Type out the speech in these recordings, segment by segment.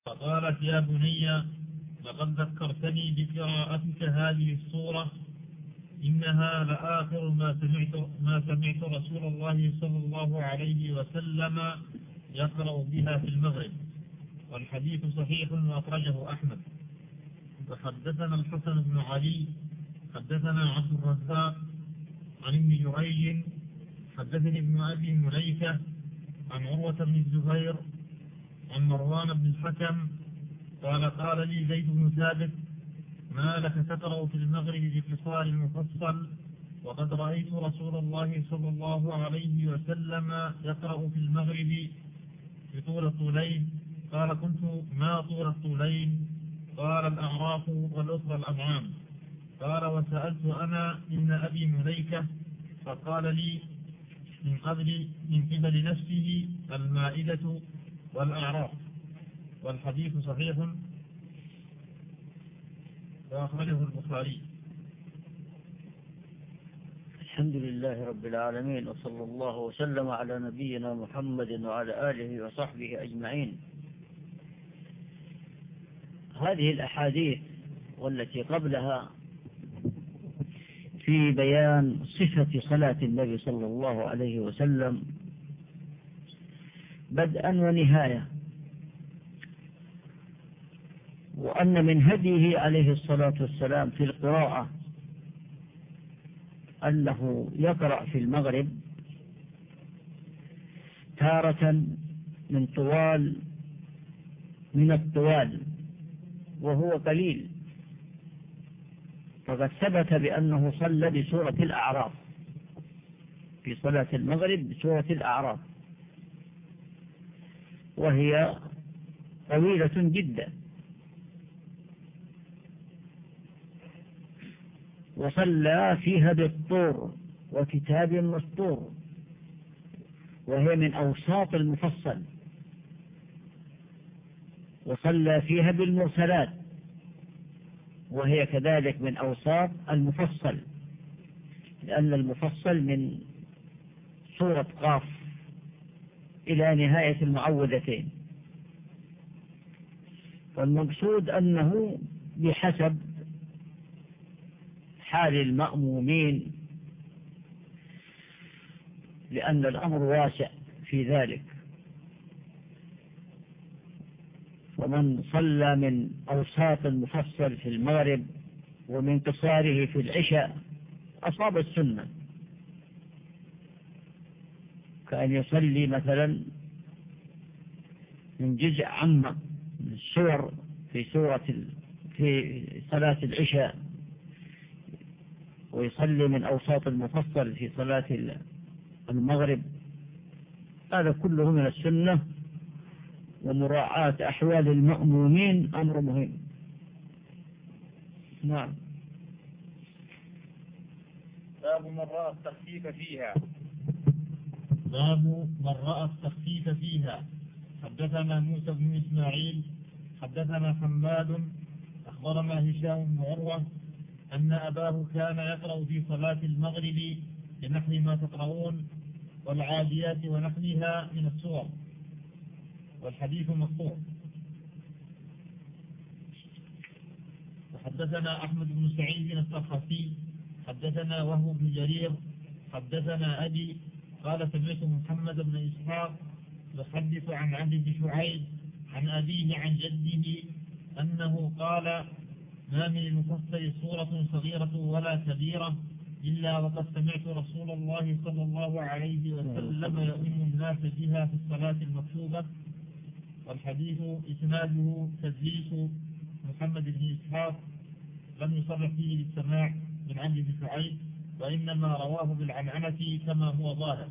فقالت: يا بني، لقد ذكرتني بقراءتك هذه السورة، إنها لآخر ما سمعت رسول الله صلى الله عليه وسلم يقرأ بها في المغرب. والحديث صحيح وأخرجه أحمد. وحدثنا الحسن بن علي حدثنا عبد الرزاق عن ابن جريج حدثني ابن أبي مليكة عن عروة بن الزبير عن مروان بن الحكم قال: قال لي زيد بن ثابت: ما لك تقرأ في المغرب بقصار المفصل وقد رأيت رسول الله صلى الله عليه وسلم يقرأ في المغرب بطول الطولين؟ قال: قلت: ما طول الطولين؟ قال: الأعراف والأخرى الأنعام. قال: وسألت أنا ابن أبي مليكة فقال لي من قبل نفسه المائدة والأعراف. والحديث صحيح وأخرجه البخاري. الحمد لله رب العالمين، وصلى الله وسلم على نبينا محمد وعلى آله وصحبه أجمعين. هذه الأحاديث والتي قبلها في بيان صفة صلاة النبي صلى الله عليه وسلم بدءا ونهاية، وأن من هديه عليه الصلاة والسلام في القراءة أنه يقرأ في المغرب تارة من الطوال وهو قليل، فقد ثبت بأنه صلى بسورة الأعراف في صلاة المغرب بسورة الأعراف، وهي طويلة جدا، وصلى فيها بالطور وكتاب مسطور، وهي من أوساط المفصل، وصلى فيها بالمرسلات، وهي كذلك من أوساط المفصل، لأن المفصل من سورة قاف إلى نهاية المعوذتين. والمقصود أنه بحسب حال المأمومين، لأن الأمر واسع في ذلك، ومن صلى من أوساط المفصل في المغرب ومن قصاره في العشاء أصاب السنة، كأن يصلي مثلا من جزء عامة من السور في صلاة العشاء، ويصلي من أوساط المفصل في صلاة المغرب. هذا كله من السنة، ومراعاة أحوال المأمومين أمر مهم. نعم. باب من رأى التخفيف فيها. باب من رأى التخفيف فيها. حدثنا موسى بن إسماعيل حدثنا حماد أخبرنا هشام بن عروة أن أباه كان يقرأ في صلاة المغرب بنحو ما تقرؤون والعاديات ونحوها من السور، والحديث مقطوع. وحدثنا أحمد بن سعيد الطرخسي حدثنا وهب بن جرير حدثنا أبي قال: سمعت محمد بن إسحاق يحدث عن عبد بن شعيب عن أبيه عن جده أنه قال: ما من المفصل سورة صغيرة ولا كبيرة إلا وقد سمعت رسول الله صلى الله عليه وسلم يؤم الناس بها في الصلاة المكتوبة. والحديث إسناده تدليس محمد بن إسحاق، لم يصرح فيه بالسماع من عبد بن شعيب، وإنما رواه بالعنعنة كما هو ظاهر.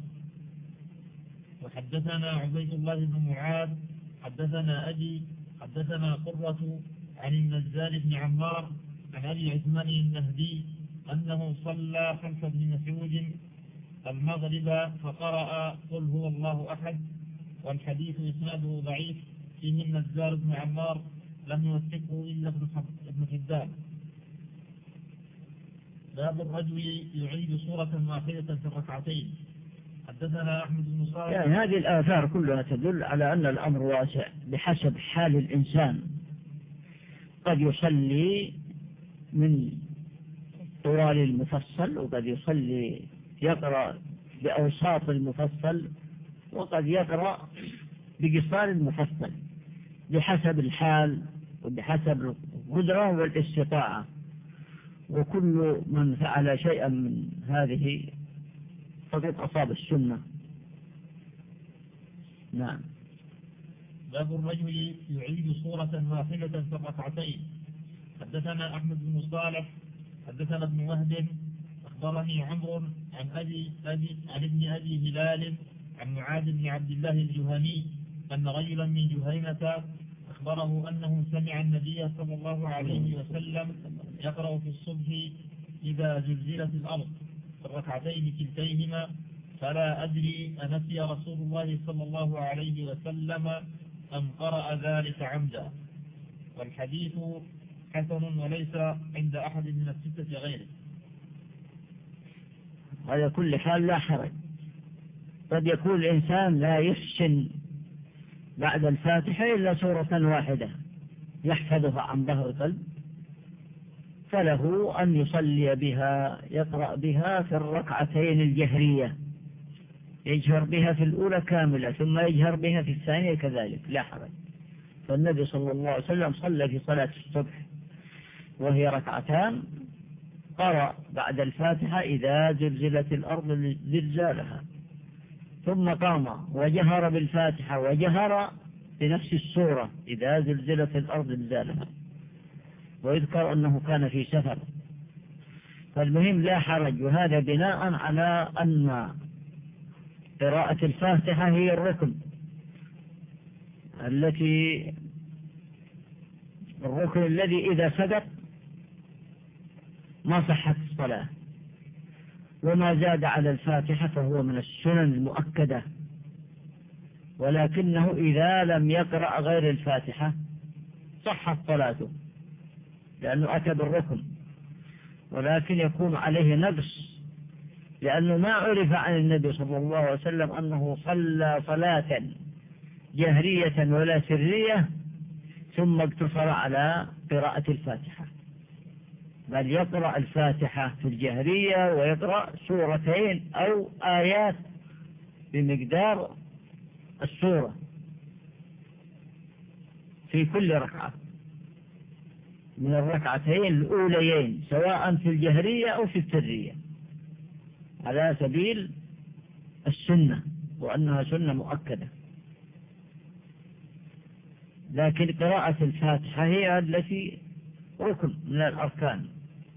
وحدثنا عبيد الله بن معاذ حدثنا أبي حدثنا قرة عن النزال بن عمار عن أبي عثمان النهدي أنه صلى خلف ابن مسعود المغرب فقرأ قل هو الله أحد. والحديث إسناده ضعيف، فيه النزال بن عمار لم يوثقه إلا ابن حبان. باب الرجل يعيد سورة واحدة في الركعتين. حدثنا أحمد بن صالح. يعني هذه الآثار كلها تدل على أن الأمر واسع بحسب حال الإنسان. قد يصلي من طوال المفصل، وقد يصلي يقرأ بأوساط المفصل، وقد يقرأ بقصار المفصل، بحسب الحال وبحسب القدرة والاستطاعة. وكل من فعل شيئا من هذه فقد أصاب السنة. نعم. باب الرجل يعيد صورة واحدة في الركعتين. حدثنا أحمد بن صالح حدثنا ابن وهب أخبرني عمرو عن ابن أبي هلال عن معاذ بن عبد الله الجهني أن رجلا من جهينة أخبره أنه سمع النبي صلى الله عليه وسلم يقرأ في الصبح إذا زلزلت الأرض في الركعتين كلتيهما، فلا أدري أنسي رسول الله صلى الله عليه وسلم أم قرأ ذلك عمدا. والحديث حسن وليس عند أحد من الستة غيره. على كل حال لا حرج. قد يكون الإنسان لا يحسن بعد الفاتحة إلا سورة واحدة يحفظها عن ظهر قلب، فله أن يصلي بها، يقرأ بها في الركعتين الجهرية، يجهر بها في الأولى كاملة ثم يجهر بها في الثانية كذلك، لا حرج. فالنبي صلى الله عليه وسلم صلى في صلاة الصبح وهي ركعتان، قرأ بعد الفاتحة إذا زلزلت الأرض زلزالها، ثم قام وجهر بالفاتحة وجهر بنفس السورة إذا زلزلت الأرض زلزالها، ويذكر أنه كان في سفر. فالمهم لا حرج. وهذا بناء على أن قراءة الفاتحة هي الركن الذي إذا سقط ما صحت الصلاة، وما زاد على الفاتحة فهو من السنن المؤكدة، ولكنه إذا لم يقرأ غير الفاتحة صحت صلاته لأنه أتى بالركن، ولكن يكون عليه نقص، لأنه ما عرف عن النبي صلى الله عليه وسلم أنه صلى صلاة جهرية ولا سرية ثم اقتصر على قراءة الفاتحة، بل يقرأ الفاتحة في الجهرية ويقرأ سورتين أو آيات بمقدار السورة في كل ركعة من الركعتين الأوليين، سواء في الجهرية أو في السرية، على سبيل السنة، وأنها سنة مؤكدة. لكن قراءة الفاتحة هي التي ركن من الأركان،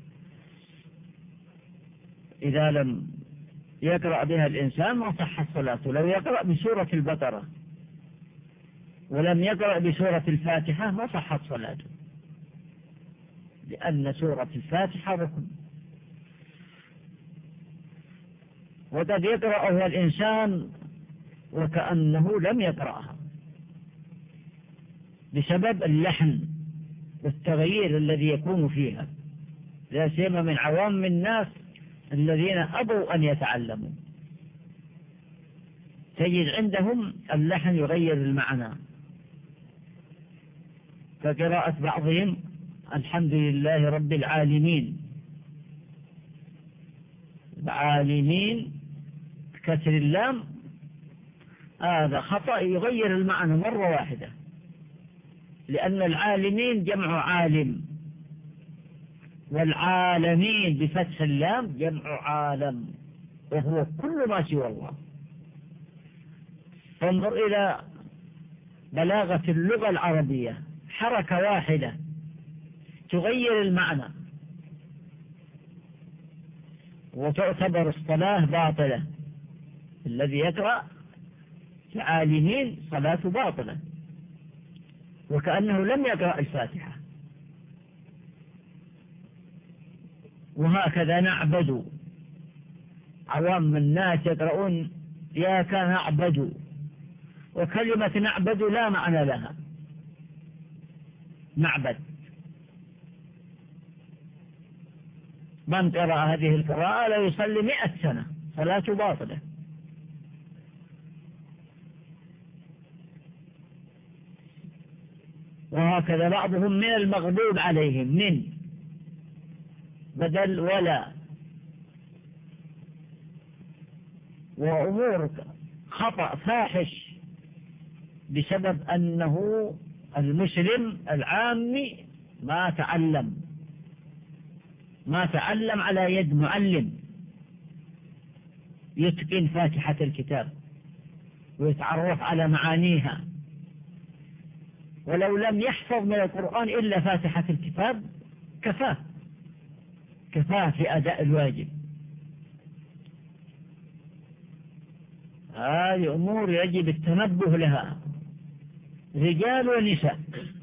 إذا لم يقرأ بها الإنسان ما صحت صلاته. لو يقرأ بسورة البقرة ولم يقرأ بسورة الفاتحة ما صحت صلاته، لأن سورة الفاتحة ركن. وقد يقرأها الإنسان وكأنه لم يقرأها بسبب اللحن والتغيير الذي يكون فيها، لا سيما من عوام الناس الذين أبوا أن يتعلموا، تجد عندهم اللحن يغير المعنى، فقراءة بعضهم الحمد لله رب العالمين، العالمين كسر اللام، هذا خطأ يغير المعنى مرة واحدة، لأن العالمين جمع عالم، والعالمين بفتح اللام جمع عالم، وهو كل ما سوى الله. فانظر إلى بلاغة اللغة العربية، حركة واحدة تغير المعنى، وتعتبر الصلاة باطلة. الذي يقرأ العالمين صلاة باطلة وكأنه لم يقرأ الفاتحة. وهكذا نعبد، عوام الناس يقرؤون إياك نعبد، وكلمة نعبد لا معنى لها، نعبد. من قرأ هذه القراءة لا يصلي 100 سنة، صلاة باطلة. وهكذا بعضهم من المغضوب عليهم من بدل ولا، وأمور خطأ فاحش بسبب أنه المسلم العامي ما تعلم على يد معلم يتقن فاتحة الكتاب ويتعرف على معانيها، ولو لم يحفظ من القرآن إلا فاتحة الكتاب كفاه في أداء الواجب. هذه أمور يجب التنبه لها، رجال ونساء.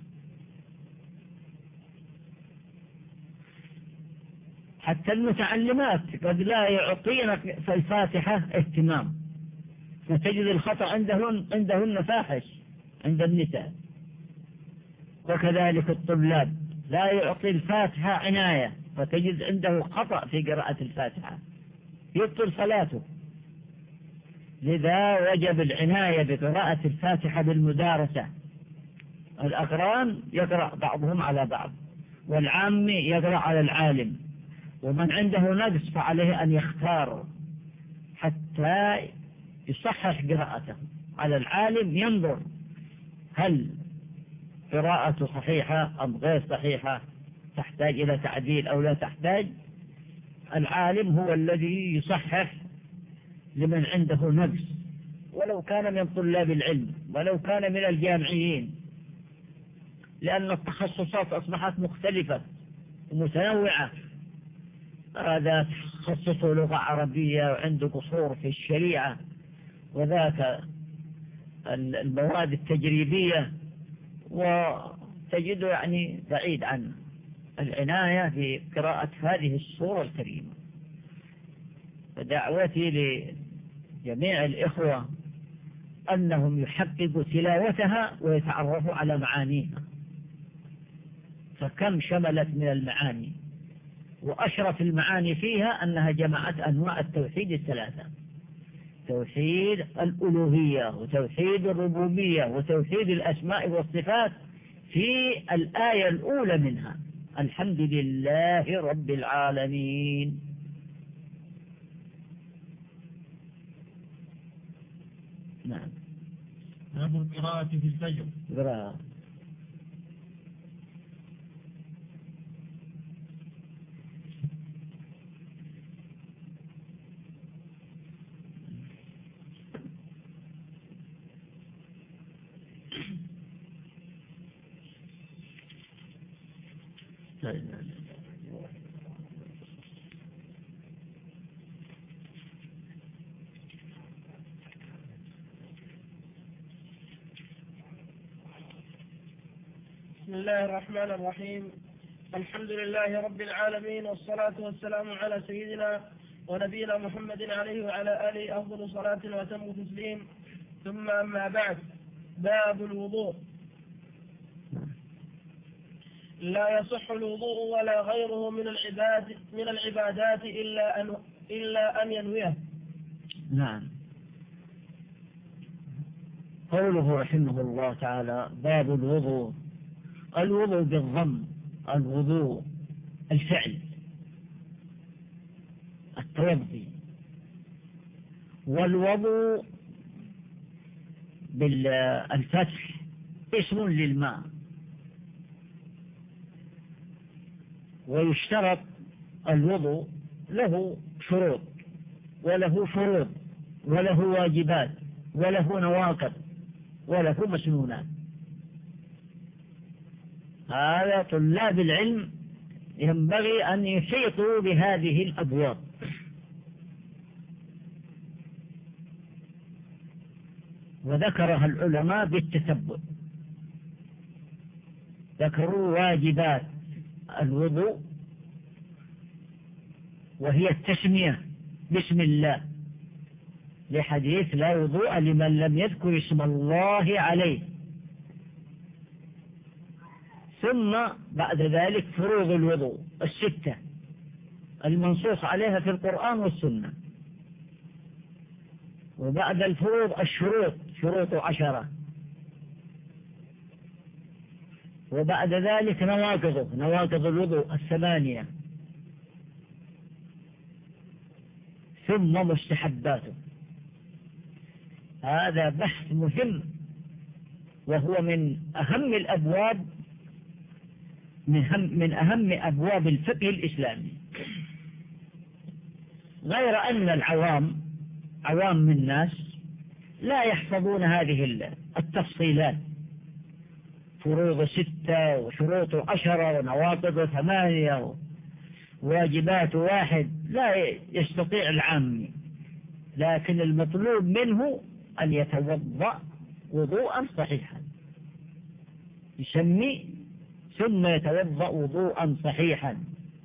حتى المتعلمات قد لا يعطينا في الفاتحة اهتمام، فتجد الخطأ عندهن فاحش عند النساء. وكذلك الطلاب لا يعطي الفاتحة عناية، فتجد عنده خطأ في قراءة الفاتحة يبطل صلاته. لذا وجب العناية بقراءة الفاتحة بالمدارسة. الأقران يقرأ بعضهم على بعض، والعام يقرأ على العالم، ومن عنده نقص فعليه أن يختار حتى يصحح قراءته. على العالم ينظر هل قراءته صحيحة أم غير صحيحة، تحتاج إلى تعديل أو لا تحتاج. العالم هو الذي يصحح لمن عنده نقص، ولو كان من طلاب العلم ولو كان من الجامعيين، لأن التخصصات أصبحت مختلفة ومتنوعة. هذا تخصصه لغة عربية وعنده قصور في الشريعة، وذاك المواد التجريبية، وتجده يعني بعيد عن العناية في قراءة هذه السورة الكريمة. فدعوتي لجميع الإخوة أنهم يحققوا تلاوتها ويتعرفوا على معانيها، فكم شملت من المعاني، وأشرف المعاني فيها أنها جمعت أنواع التوحيد الثلاثة: توحيد الألوهية وتوحيد الربوبية وتوحيد الأسماء والصفات في الآية الأولى منها: الحمد لله رب العالمين. نعم. باب القراءة في الفجر. قراءة. بسم الله الرحمن الرحيم. الحمد لله رب العالمين، والصلاة والسلام على سيدنا ونبينا محمد عليه وعلى آله أفضل صلاة وتم تسليم. ثم أما بعد. باب الوضوء. لا يصح الوضوء ولا غيره من العبادات إلا أن ينويه. نعم. قوله رحمه الله تعالى: باب الوضوء. الوضوء بالضم، الوضوء الفعل، التوضي. والوضوء بالفتح اسم للماء. ويشترط الوضوء له شروط وله فروض وله واجبات وله نواقض وله مسنونات. هذا طلاب العلم ينبغي أن يحيطوا بهذه الأبواب. وذكرها العلماء بالتتبع، ذكروا واجبات الوضوء وهي التسمية باسم الله، لحديث لا وضوء لمن لم يذكر اسم الله عليه. ثم بعد ذلك فروض الوضوء الستة المنصوص عليها في القرآن والسنة. وبعد الفروض الشروط، شروط 10. وبعد ذلك نواقض الوضوء 8، ثم مستحباته. هذا بحث مهم، وهو من أهم الأبواب، من أهم أبواب الفقه الإسلامي. غير أن عوام الناس لا يحفظون هذه التفصيلات، فروض 6 وشروط 10 ونواقض 8 وواجبات 1، لا يستطيع العام. لكن المطلوب منه أن يتوضأ وضوءا صحيحا، يسمي ثم يتوضأ وضوءا صحيحا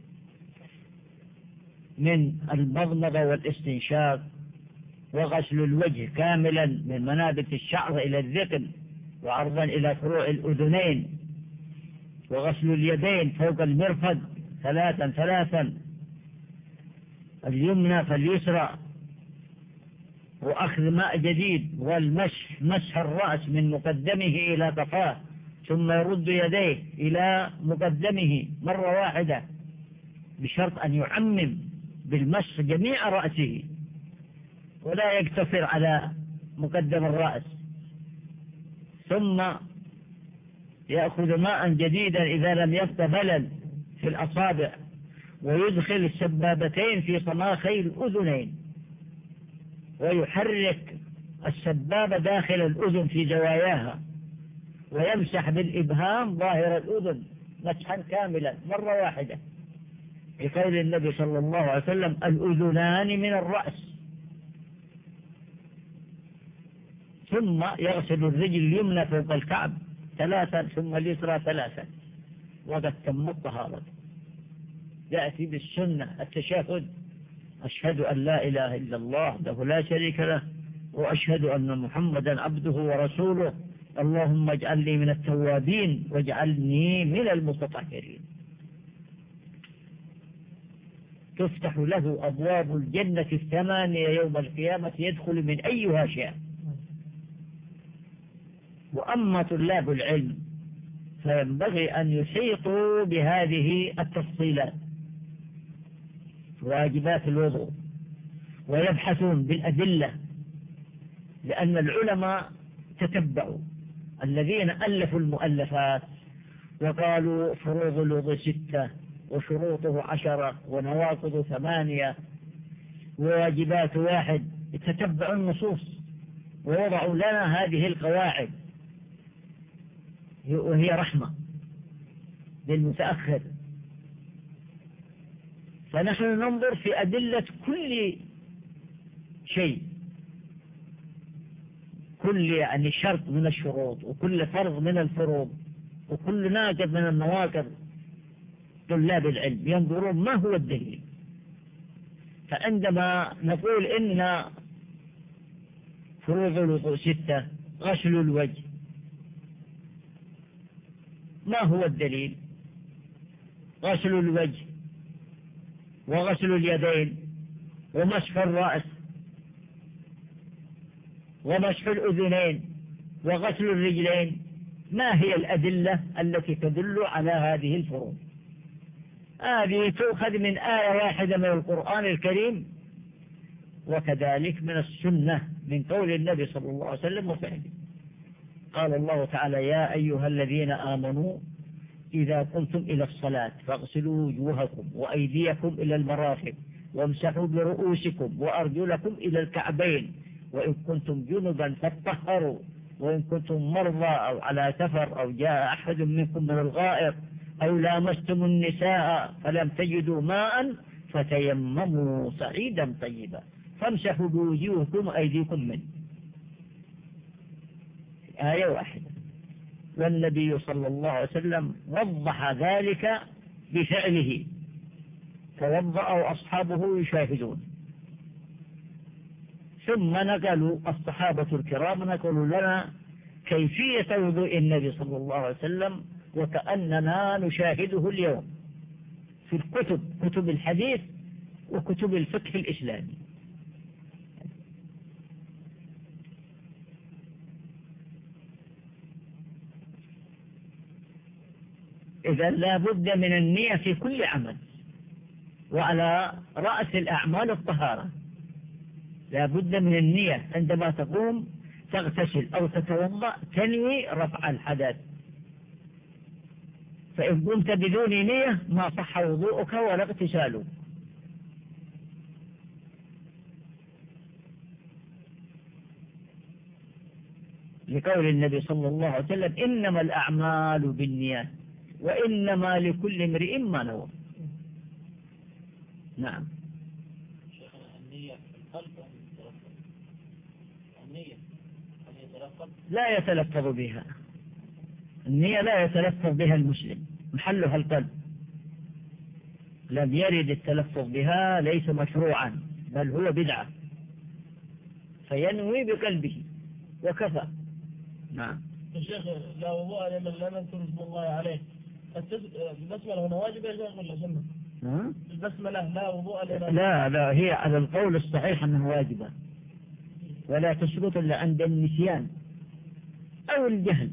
من المضمضة والاستنشاق، وغسل الوجه كاملا من منابت الشعر إلى الذقن وعرضا إلى فروع الأذنين، وغسل اليدين فوق المرفق 3 اليمنى فاليسرى، وأخذ ماء جديد، والمسح الرأس من مقدمه إلى قفاه، ثم يرد يديه إلى مقدمه مرة واحدة، بشرط أن يعمم بالمسح جميع رأسه ولا يقتصر على مقدم الرأس. ثم يأخذ ماء جديدا إذا لم يبق بلل في الأصابع، ويدخل السبابتين في صماخي الأذنين، ويحرك السبابة داخل الأذن في زواياها، ويمسح بالإبهام ظاهر الأذن مسحا كاملا مرة واحدة، بقول النبي صلى الله عليه وسلم: الأذنان من الرأس. ثم يغسل الرجل اليمنى فوق الكعب 3، ثم اليسرى 3، وقد تم الطهارة. يأتي بالسنة التشهد: أشهد أن لا إله إلا الله وحده لا شريك له، وأشهد أن محمدا عبده ورسوله، اللهم اجعلني من التوابين واجعلني من المتطهرين. تفتح له أبواب الجنة 8 يوم القيامة، يدخل من أيها شاء. وأما طلاب العلم فينبغي أن يحيطوا بهذه التفصيلات، واجبات الوضوء، ويبحثون بالأدلة، لأن العلماء تتبعوا الذين ألفوا المؤلفات وقالوا فروض الوضوء 6 وشروطه 10 ونواقض 8 وواجبات 1، يتتبعوا النصوص ووضعوا لنا هذه القواعد، وهي رحمة للمتأخر. فنحن ننظر في أدلة كل شيء، كل شرط من الشروط، وكل فرض من الفروض، وكل ناقض من النواقض. طلاب العلم ينظرون ما هو الدليل. فعندما نقول إن فروض الوضوء 6 غسل الوجه، ما هو الدليل؟ غسل الوجه وغسل اليدين ومسح الرأس ومسح الأذنين وغسل الرجلين، ما هي الأدلة التي تدل على هذه الفروض؟ هذه تؤخذ من آية واحدة من القرآن الكريم، وكذلك من السنة من قول النبي صلى الله عليه وسلم وفعله. قال الله تعالى: يا أيها الذين آمنوا إذا قمتم إلى الصلاة فاغسلوا وجوهكم وأيديكم إلى المرافق وامسحوا برؤوسكم وأرجلكم إلى الكعبين، وإن كنتم جنبا فاطهروا، وإن كنتم مرضى أو على سفر أو جاء أحد منكم من الغائط أو لامستم النساء فلم تجدوا ماء فتيمموا صعيدا طيبا فامسحوا بوجوهكم وأيديكم منه. آية واحدة، والنبي صلى الله عليه وسلم وضح ذلك بفعله، فوضأوا أصحابه يشاهدون. ثم نقلوا الصحابة الكرام نقلوا لنا كيفية وضوء النبي صلى الله عليه وسلم، وكأننا نشاهده اليوم في الكتب، كتب الحديث وكتب الفقه الإسلامي. إذا لا بد من النية في كل عمل، وعلى رأس الأعمال الطهارة، لا بد من النية عندما تقوم تغتسل أو تتوضأ تنوي رفع الحدث، فإن قمت بدون نية ما صح وضوءك ولا اغتسالك. لقول النبي صلى الله عليه وسلم إنما الأعمال بالنيات وإنما لكل امرئ ما نوى. نعم. لا يتلفظ بها النية، لا يتلفظ بها المسلم، محلها القلب، لم يرد التلفظ بها، ليس مشروعا بل هو بدعة، فينوي بقلبه وكفى. نعم. الشيخ لا وضوء لمن لا نذكر اسم الله عليه، البسملة هنا واجب يا شيخ ولا سنة؟ البسملة لا وضوء لمن لا هي على القول الصحيح أنها واجبة، ولا تشرط إلا عند النسيان أو الجهل.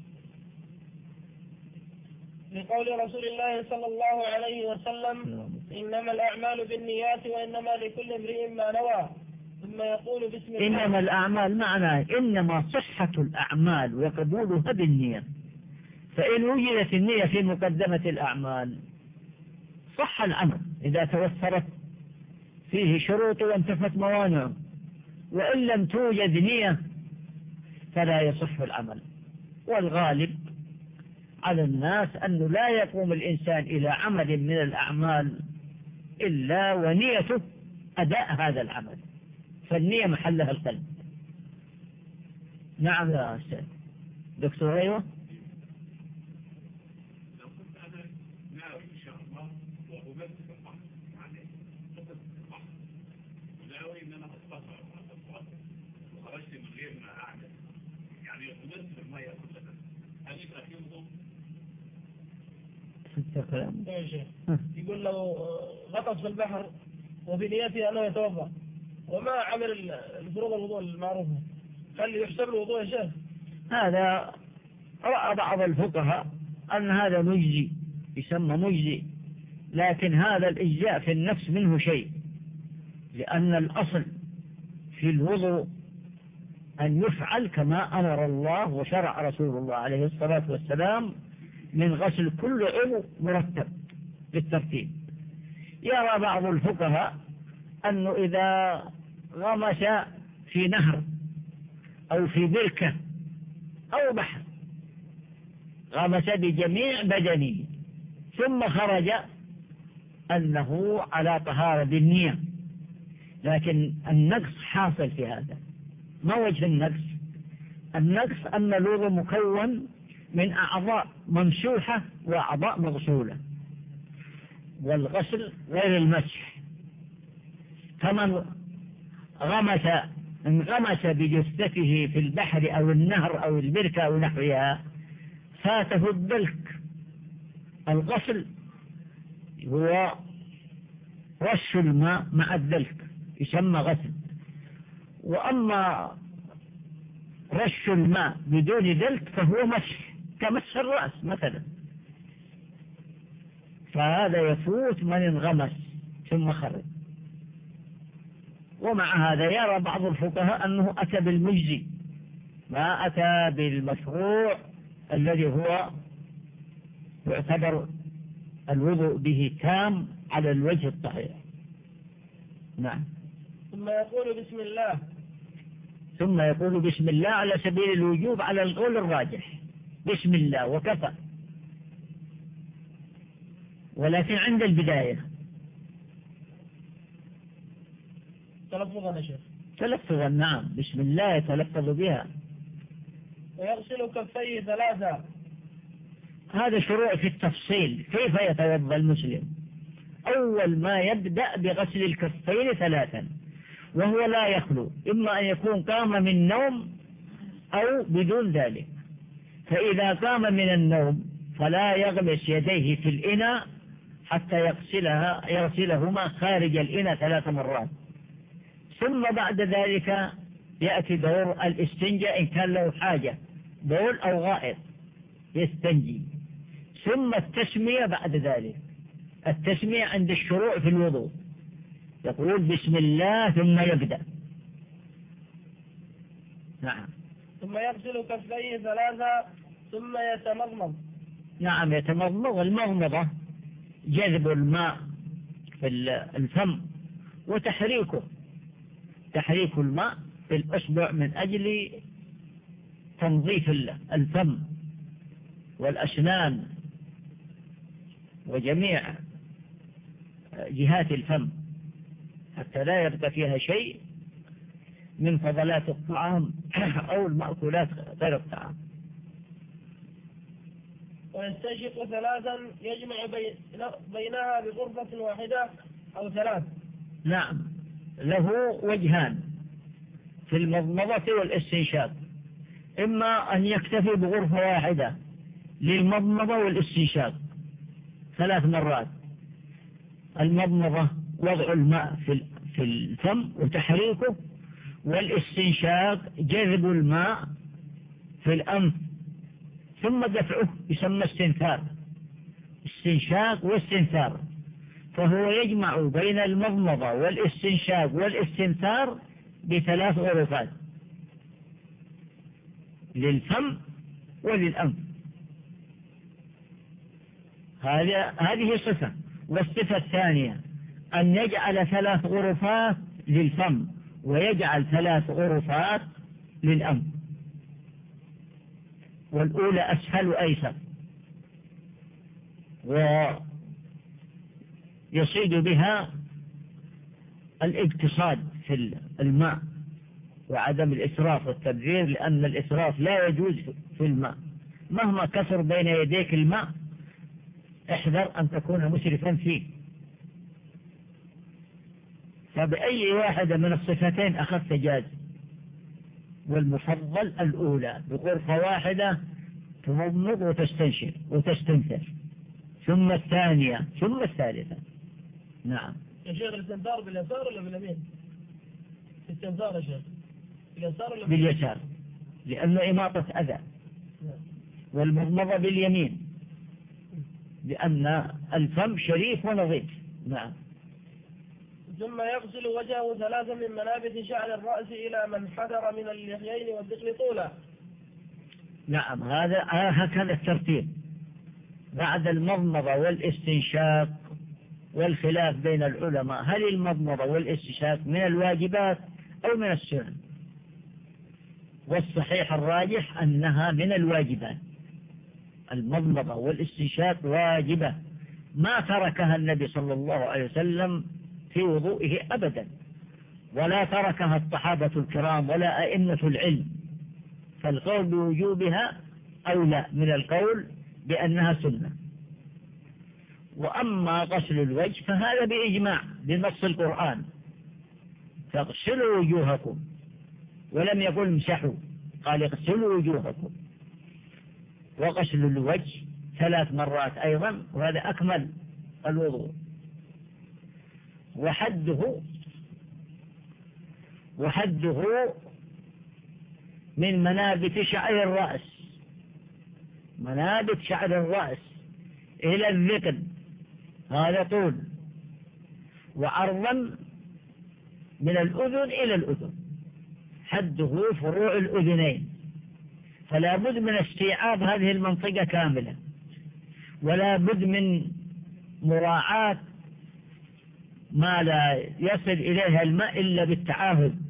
لقول رسول الله صلى الله عليه وسلم إنما الأعمال بالنيات وإنما لكل امرئ ما نوى، ثم يقول بسم الله. إنما الأعمال معناه إنما صحة الأعمال وقبولها بالنية، فإن وجدت النية في مقدمة الأعمال صح العمل إذا توفرت فيه شروط وانتفت موانعه، وإن لم توجد نية فلا يصح العمل. والغالب على الناس أنه لا يقوم الإنسان إلى عمل من الأعمال إلا ونيته أداء هذا العمل، فالنية محلها القلب. نعم يا أستاذ دكتور. أيوة. يقول لو غطس في البحر وبنيته أنه يتوضأ وما عمل الفروض الوضوء المعروفة، هل يحسب له وضوء يا شيخ؟ هذا رأى بعض الفقهاء أن هذا مجزي، يسمى مجزي، لكن هذا الإجزاء في النفس منه شيء، لأن الأصل في الوضوء أن يفعل كما أمر الله وشرع رسول الله عليه الصلاة والسلام من غسل كل عضو مرتب بالترتيب. يرى بعض الفقهاء أنه إذا غمس في نهر أو في بركة أو بحر غمس بجميع بدنه ثم خرج أنه على طهارة بالنية، لكن النقص حاصل في هذا. ما وجه النقص؟ النقص أن الوضوء مكون من أعضاء ممسوحة وأعضاء مغسولة، والغسل غير المسح. فمن انغمس بجثته في البحر أو النهر أو البركة أو نحوها فاته الدلك. الغسل هو رش الماء مع الدلك يسمى غسل، وأما رش الماء بدون دلك فهو مسح كمسح الرأس مثلا، فهذا يفوت من انغمس ثم خرج. ومع هذا يرى بعض الفقهاء أنه أتى بالمجزي، ما أتى بالمشروع الذي هو يعتبر الوضوء به تام على الوجه الصحيح. نعم. ثم يقول بسم الله. ثم يقول بسم الله على سبيل الوجوب على القول الراجح، بسم الله وكفى. ولكن عند البداية تلفظا يا شيخ. تلفظا، نعم، بسم الله يتلفظ بها. ويغسل كفيه ثلاثة. هذا شروع في التفصيل كيف يتوضا المسلم. أول ما يبدأ بغسل الكفين ثلاثا، وهو لا يخلو، إما أن يكون قام من نوم أو بدون ذلك. فإذا قام من النوم فلا يغمس يديه في الإناء حتى يغسلهما خارج الإناء 3 مرات، ثم بعد ذلك يأتي دور الاستنجاء إن كان له حاجة، بول أو غائط يستنجي، ثم التسمية بعد ذلك. التسمية عند الشروع في الوضوء، يقول بسم الله ثم يبدأ. نعم. ثم يغسل كفيه ثلاثة ثم يتمضمض. نعم يتمضمض. والمضمضة جذب الماء في الفم وتحريكه، تحريك الماء في الأصبع من أجل تنظيف الفم والأسنان وجميع جهات الفم حتى لا يبقى فيها شيء من فضلات الطعام أو المأكولات غير الطعام. ويستنشق ثلاثا يجمع بينها بغرفة واحدة أو ثلاث. نعم، له وجهان في المضمضة والاستنشاق، إما أن يكتفي بغرفة واحدة للمضمضة والاستنشاق 3 مرات. المضمضة وضع الماء في الفم وتحريكه، والاستنشاق جذب الماء في الأنف ثم دفعه، يسمى استنثار، استنشاق واستنثار. فهو يجمع بين المضمضة والاستنشاق والاستنثار ب3 غرفات للفم وللأنف. هذه صفة. والصفة الثانية أن يجعل 3 غرفات للفم ويجعل 3 غرفات للأنف، والأولى أسهل وأيسر، ويصيد بها الاقتصاد في الماء وعدم الإسراف والتبذير، لأن الإسراف لا يجوز في الماء. مهما كثر بين يديك الماء احذر أن تكون مسرفا فيه. فبأي واحدة من الصفتين أخذت جاز، والمفضل الأولى بغرفة واحدة تمضمض وتستنشق وتستنثر، ثم الثانية ثم الثالثة. نعم. يا شيخ الاستنثار باليسار ولا باليمين؟ الاستنثار يا شيخ باليسار ولا باليسار؟ لأنه إماطة أذى. والمضمضة باليمين لأن الفم شريف ونظيف. نعم. ثم يغسل وجهه 3 من منابت شعر الرأس إلى من حدر من اللحيين والذقن طولا. نعم، هكذا الترتيب بعد المضمضة والاستنشاق. والخلاف بين العلماء هل المضمضة والاستنشاق من الواجبات أو من السنن؟ والصحيح الراجح أنها من الواجبات. المضمضة والاستنشاق واجبة، ما تركها النبي صلى الله عليه وسلم في وضوئه أبدا، ولا تركها الصحابة الكرام ولا أئمة العلم. فالقول بوجوبها أولى من القول بأنها سنة. وأما غسل الوجه فهذا بإجماع بنص القرآن، فاغسلوا وجوهكم، ولم يقل امسحوا، قال اغسلوا وجوهكم. وغسل الوجه 3 مرات أيضا، وهذا أكمل الوضوء. وحده من منابت شعر الرأس، منابت شعر الرأس إلى الذقن، هذا طول، وعرضا من الأذن إلى الأذن، حده فروع الأذنين. فلا بد من استيعاب هذه المنطقة كاملة، ولا بد من مراعاة ما لا يصل إليها الماء إلا بالتعاهد،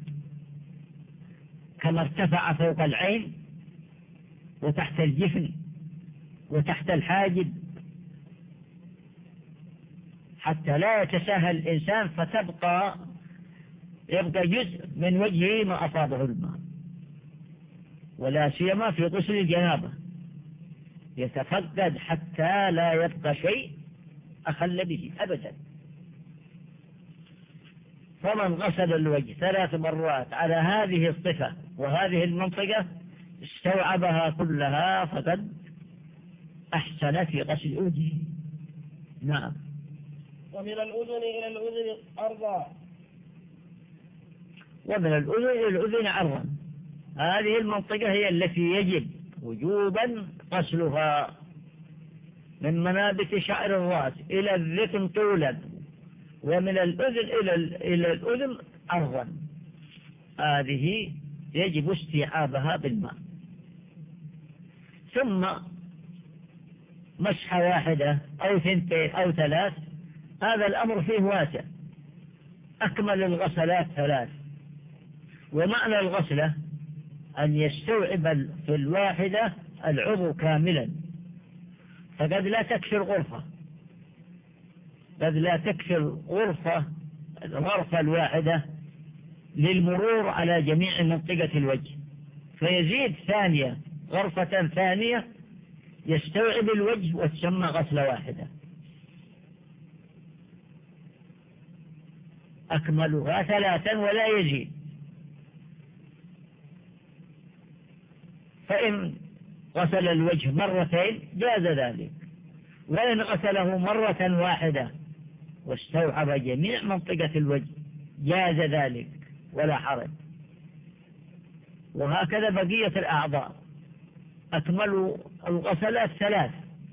كما ارتفع فوق العين وتحت الجفن وتحت الحاجب، حتى لا يتساهل الإنسان فتبقى جزء من وجهه ما أصابه الماء. ولا سيما في غسل الجنابة يتفقد حتى لا يبقى شيء أخل به أبدا. فمن غسل الوجه 3 مرات على هذه الصفة وهذه المنطقة استوعبها كلها فقد أحسن في غسل وجهه. نعم. ومن الأذن إلى الأذن عرضا. ومن الأذن إلى الأذن عرضا، هذه المنطقة هي التي يجب وجوبا غسلها، من منابت شعر الرأس إلى الذقن طولا، ومن الأذن إلى الأذن عرضا، هذه يجب استيعابها بالماء. ثم مسحة واحدة أو ثنتين أو ثلاث، هذا الأمر فيه واسع. أكمل الغسلات ثلاث، ومعنى الغسلة أن يستوعب في الواحدة العضو كاملا، فقد لا تكفي الغرفة، قد لا تكفي الغرفة الواحدة للمرور على جميع منطقة الوجه، فيزيد ثانية، غرفة ثانية يستوعب الوجه وتسمى غسلة واحدة. أكملها ثلاثا ولا يزيد. فإن غسل الوجه مرتين جاز ذلك، وإن غسله مرة واحدة واستوعب جميع منطقة الوجه جاز ذلك ولا حرج. وهكذا بقية الأعضاء، أكمل الغسلات ثلاث،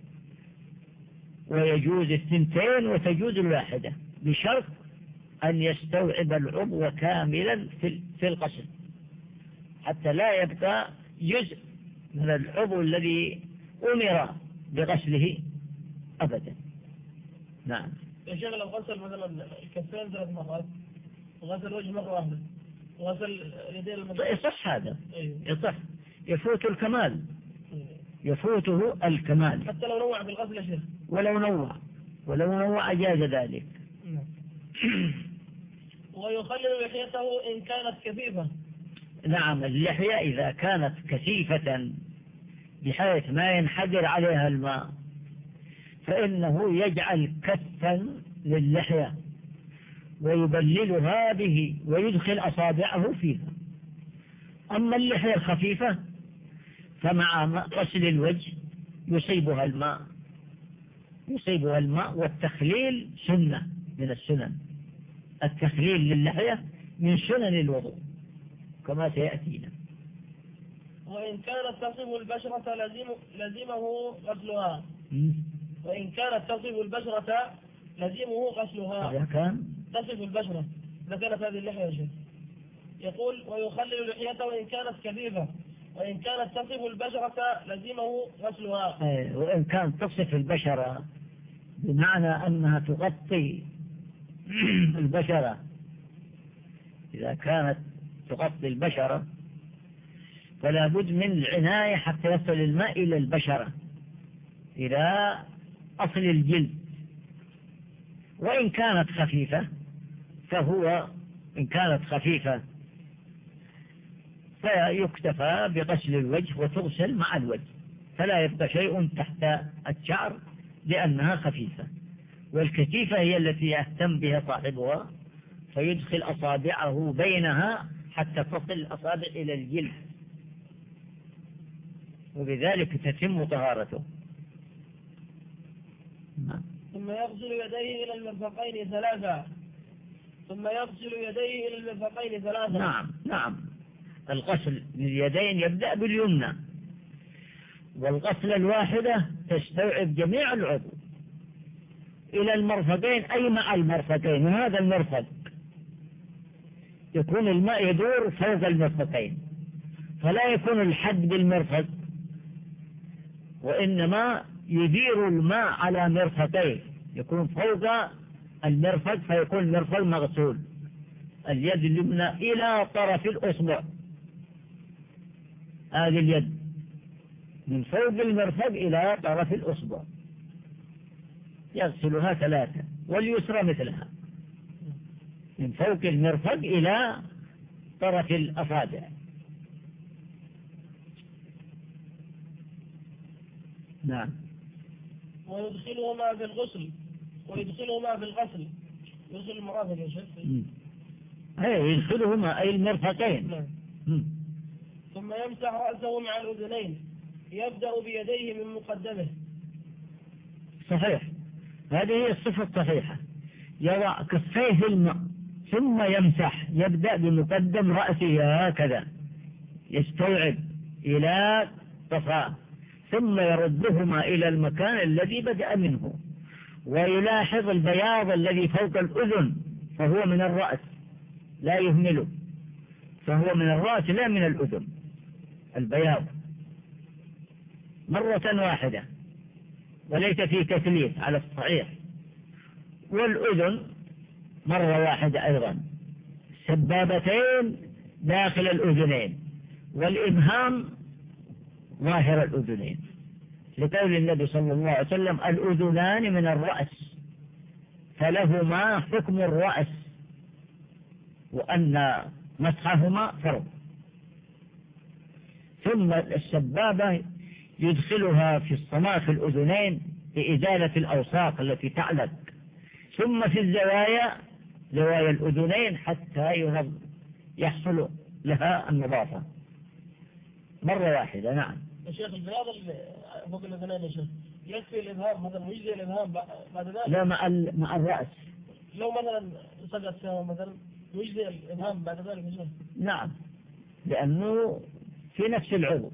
ويجوز الثنتين وتجوز الواحدة، بشرط أن يستوعب العضو كاملا في الغسل، حتى لا يبقى جزء من العضو الذي أمر بغسله أبدا. نعم. يا شيخ لو غسل مثلا الكفين 3 مرات، وغسل الوجه مرة واحدة، وغسل اليدين يصح هذا. يصح، يفوت الكمال، يفوته الكمال حتى لو نوع بالغسل يا شيخ. ولو نوع جاز ذلك. ويخلل لحيته إن كانت كثيفة. نعم، اللحية إذا كانت كثيفة بحيث ما ينحدر عليها الماء فإنه يجعل كفا للحية ويبللها به ويدخل أصابعه فيها. أما اللحية الخفيفة فمع غسل الوجه يصيبها الماء، والتخليل سنة من السنن. التخليل للحية من سنن الوضوء كما سيأتينا. وإن كانت تصف البشرة لزمه غسلها. وإن كانت تصف البشرة لزمه غسلها. إذا كان تصف البشرة، إذا كانت هذه اللحية يا شيخ. يقول ويخلل لحيته وإن كانت كثيفة، وإن كانت تصف البشرة لزمه غسلها. وإن كانت تصف البشرة بمعنى أنها تغطي البشرة، إذا كانت تغطي البشرة فلا بد من العناية حتى يصل الماء إلى البشرة، إلى أصل الجلد. وإن كانت خفيفة فيكتفى بغسل الوجه وتغسل مع الوجه، فلا يبقى شيء تحت الشعر لأنها خفيفة. والكثيفة هي التي يهتم بها صاحبها، فيدخل أصابعه بينها حتى تصل الأصابع إلى الجلد، وبذلك تتم طهارته. ثم يغسل يديه إلى المرفقين ثلاثة. نعم. الغسل لليدين يبدأ باليمنى، والغسل الواحدة تستوعب جميع العضو إلى المرفقين، أي مع المرفقين. وهذا المرفق يكون الماء يدور فوق المرفقين، فلا يكون الحد بالمرفق، وإنما يدير الماء على مرفقين، يكون فوق المرفق فيكون المرفق مغسول. اليد اليمنى إلى طرف الأصبع، هذه اليد من فوق المرفق إلى طرف الأصبع يغسلها 3. واليسرى مثلها من فوق المرفق إلى طرف الأصابع. نعم. ويدخلهما بالغسل بالغسل، يغسل المرافق يا شيخ. يدخلهما أي المرفقين. ثم يمسح رأسه مع الأذنين، يبدأ بيديه من مقدمه. صحيح، هذه هي الصفة الصحيحة. يضع كفيه في الماء ثم يمسح، يبدأ بمقدم رأسه هكذا، يستوعب إلى قفاه، ثم يردهما إلى المكان الذي بدأ منه، ويلاحظ البياض الذي فوق الأذن فهو من الرأس لا يهمله، فهو من الرأس لا من الأذن، البياض مرة واحدة وليس فيه تثليث على الصحيح. والأذن مرة واحدة أيضا، سبابتين داخل الأذنين، والإبهام ظاهر الأذنين، لقول النبي صلى الله عليه وسلم الأذنان من الرأس فلهما حكم الرأس، وأن مسحهما فرض. ثم السبابة يدخلها في الصماخ الأذنين لإزالة الأوساخ التي تعلق، ثم في الزوايا زوايا الأذنين حتى يحصل لها النظافة مرة واحدة. نعم. يا شيخ البياض فوق الأذنين يا شيخ يكفي الإبهام مثلا ويجزي الإبهام بعد ذلك؟ لا، مع الرأس. لو مثلا سقط مثلا ويجزي الإبهام بعد ذلك يا شيخ؟ نعم، لأنه في نفس العضو.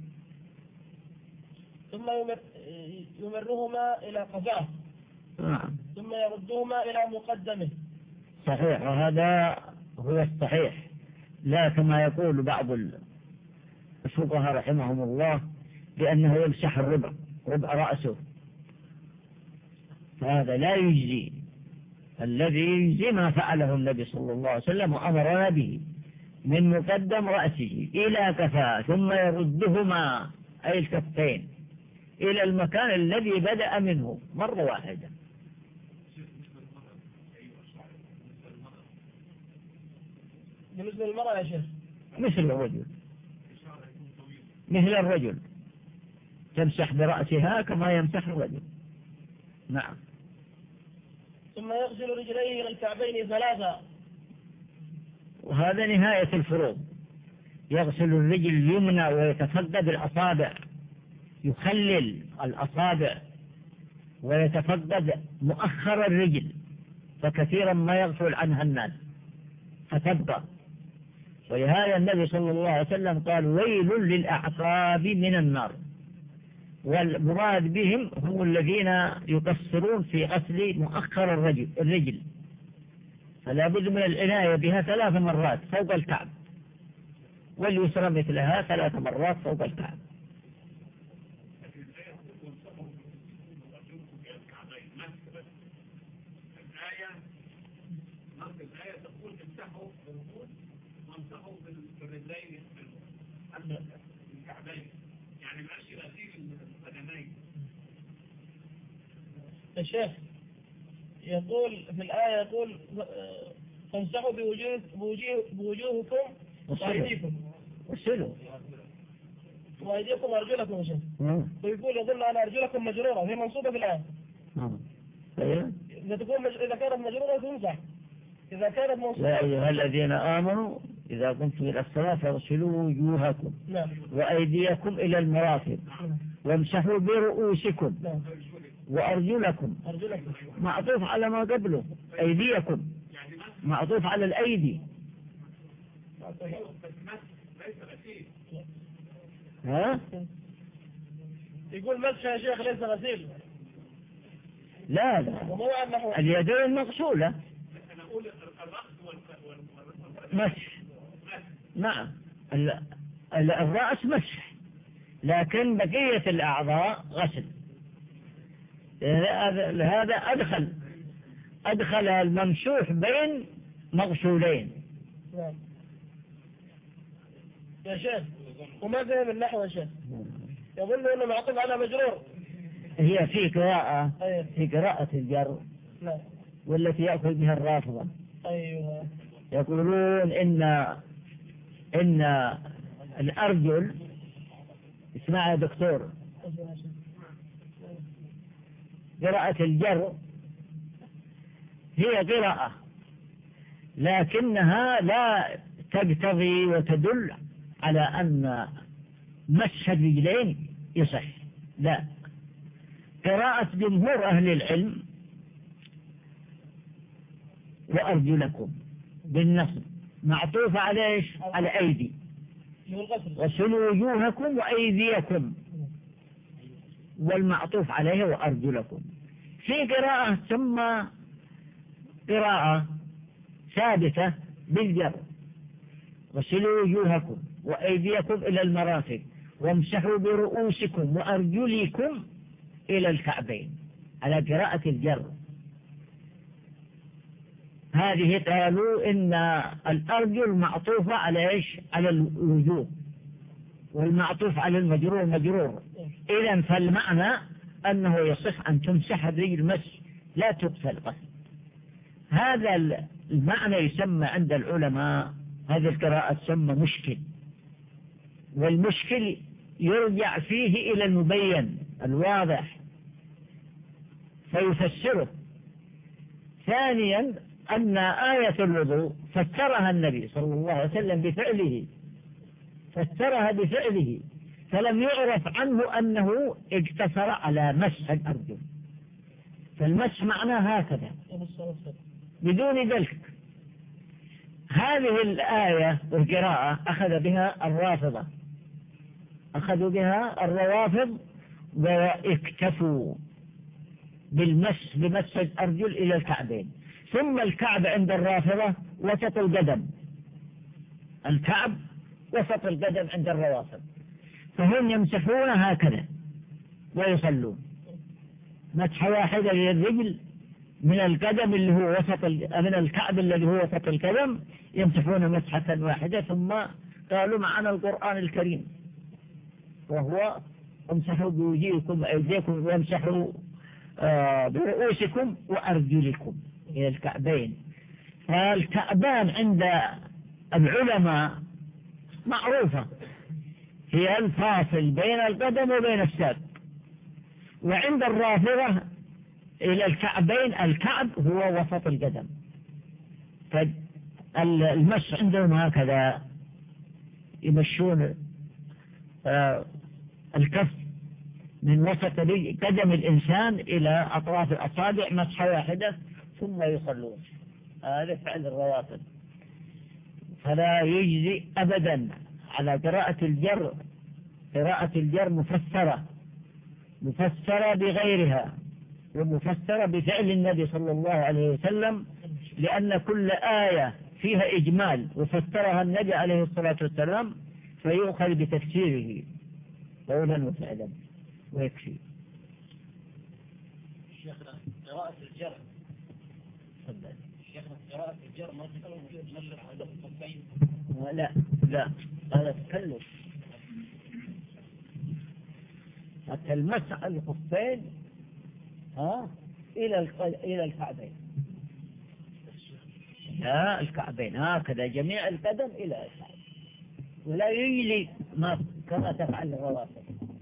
ثم يمرهما إلى قفاه. نعم. ثم يردهما إلى مقدمه. صحيح، وهذا هو الصحيح، لا كما يقول بعض الفقهاء رحمهم الله بأنه يمسح ربع رأسه، فهذا لا يجزي. الذي يجزي ما فعله النبي صلى الله عليه وسلم وأمرنا به من مقدم رأسه إلى كفاه، ثم يردهما أي الكفين إلى المكان الذي بدأ منه مرة واحدة. بالنسبة للمرأة يا شيخ مثل الرجل، مثل الرجل تمسح برأسها كما يمسح الرجل. نعم. ثم يغسل رجليه إلى الكعبين ثلاثة، وهذا نهاية الفروض. يغسل الرجل اليمنى ويتفقد الأصابع، يخلل الأصابع ويتفقد مؤخر الرجل، فكثيرا ما يغفل عنها الناس فتبقى. ولهذا النبي صلى الله عليه وسلم قال ويل للأعقاب من النار، والمراد بهم هم الذين يقصرون في غسل مؤخر الرجل، فلا بد من العناية بها 3 مرات فوق الكعب، واليسرى مثلها 3 مرات فوق الكعب. الشيخ يقول في الآية يقول فامسحوا بوجوهكم وأيديكم وأيديكم وأرجلكم يا شيخ. ويقول يظن أن أرجلكم مجرورة، هي منصوبة في الآية. إذا كانت مجرورة تمسح، إذا كانت منصوبة. يا أيها الذين آمنوا إذا قمتم إلى الصلاة فاغسلوا وجوهكم وأيديكم إلى المرافق وامسحوا برؤوسكم وأرجلكم، معطوف على ما قبله، أيديكم معطوف على الأيدي. ها؟ يقول مسح يا شيخ ليس غسيل. لا اليدين مغسولة. مسح، نعم، الرأس مسح، لكن بقية الأعضاء غسل. هذا أدخل الممسوح بين مغسولين. يا شيخ وما فهم النحو يا شيخ؟ يظن أنه معطوف على مجرور. هي في قراءة الجر والتي يأخذ بها الرافضة. أيوة. يقولون إن الأرجل، اسمع يا دكتور، قراءة الجر هي قراءة لكنها لا تقتضي وتدل على أن مسح الرجلين يصح، لا. قراءة جمهور أهل العلم وأرجلكم بالنصب معطوفة على ايش؟ على أيدي. وسلوا وجوهكم وأيديكم، والمعطوف عليه وأرجلكم. في قراءة ثم قراءة ثابتة بالجر: غسلوا وجوهكم وأيديكم إلى المرافق وامسحوا برؤوسكم وأرجلكم إلى الكعبين، على قراءة الجر. هذه قالوا إن الأرجل معطوفة على إيش؟ على الوجوه، والمعطوف على المجرور مجرور. إذن فالمعنى أنه يصح أن تمسح الرجل مسح لا تغسل غسل. هذا المعنى يسمى عند العلماء، هذه القراءة تسمى مشكل، والمشكل يرجع فيه إلى المبين الواضح فيفسره. ثانيا أن آية الوضوء فسرها النبي صلى الله عليه وسلم بفعله، فسرها بفعله، فلم يعرف عنه أنه اقتصر على مسح الأرجل، فالمسح معناه هكذا بدون ذلك. هذه الآية والقراءة أخذ بها الرافضة، أخذوا بها الروافض واكتفوا بالمسح بمسح الأرجل إلى الكعبين. ثم الكعب عند الرافضة وسط القدم، الكعب وسط القدم عند الروافض، فهم يمسحون هكذا ويصلون مسحة واحدة للرجل من القدم اللي هو وسط من الكعب الذي هو وسط القدم، يمسحون مسحة واحدة. ثم قالوا معنا القرآن الكريم وهو امسحوا بوجوهكم وأيديكم وامسحوا برؤوسكم وأرجلكم إلى الكعبين. فالكعبان عند العلماء معروفة، هي الفاصل بين القدم وبين الساق، وعند الرافضة إلى الكعبين الكعب هو وسط القدم. فالمس عندهم هكذا يمشون الكف من وسط قدم الإنسان إلى أطراف الأصابع مسحة واحدة ثم يصلون. هذا فعل الروافض. فلا يجزي أبدا على قراءة الجر، قراءة الجر مفسرة بغيرها ومفسرة بفعل النبي صلى الله عليه وسلم، لأن كل آية فيها إجمال وفسرها النبي عليه الصلاة والسلام فيؤخذ بتفسيره قولا وفعلا ويكفي. شيخنا قراءة الجر، شيخنا قراءة الجر ما تكلم نشر على الخفين؟ لا هذا تكلف. حتى المسح الخفين إلى الكعبين، لا الكعبين هكذا جميع القدم إلى الكعبين، ولا يجلي ما كما تفعل الروافض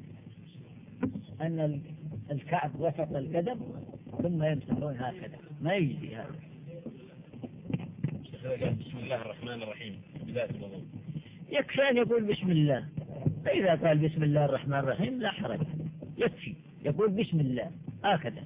أن الكعب وسط القدم ثم يمسحون هكذا، ما يجلي هذا. بسم الله الرحمن الرحيم بداية الوضوء، يكفي أن يقول بسم الله، فإذا قال بسم الله الرحمن الرحيم لا حرج، يكفي يقول بسم الله هكذا.